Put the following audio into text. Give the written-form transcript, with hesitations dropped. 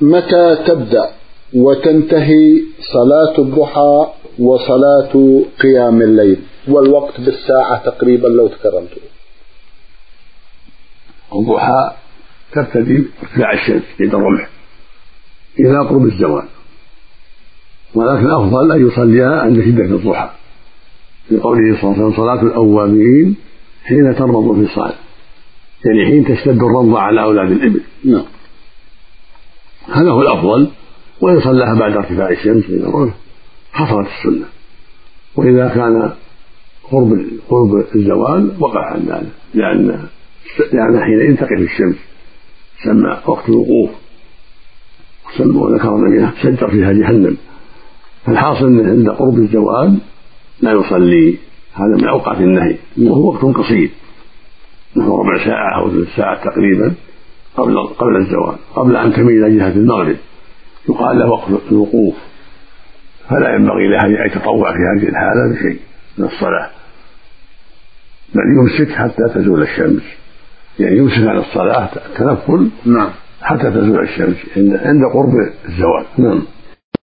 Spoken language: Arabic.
متى تبدأ وتنتهي صلاة الضحى وصلاة قيام الليل، والوقت بالساعة تقريبا لو تكرمته؟ الضحى تبتدي ارتفاع الشمس عند الرمح إلى قرب الزوال، ولكن الأفضل أن يصليها عند شدة الضحى، لقوله صلى الله عليه وسلم: صلاة الأوابين حين ترمض في الصلاة، يعني حين تشتد الرمضة على أولاد الإبل. نعم، هذا هو الأفضل، وإن صلاها بعد ارتفاع الشمس من الرمح حصلت السنة، وإذا كان قرب الزوال وقع عن ذلك، لأن حين تقف الشمس سمى وقت الوقوف، وذكر النبي شجر فيها جهنم. فالحاصل أن عند قرب الزوال لا يصلي، هذا من أوقات النهي، وهو وقت قصير نحو ربع ساعة أو ثلث ساعة تقريبا قبل الزوال، قبل أن تميل جهة المغرب، يقال له وقت الوقوف، فلا ينبغي له أن يتطوع في هذه الحالة بشيء من الصلاة، بل يمسك حتى تزول الشمس، يعني يمسك عن الصلاة التنفل حتى تزول الشمس عند قرب الزوال. نعم.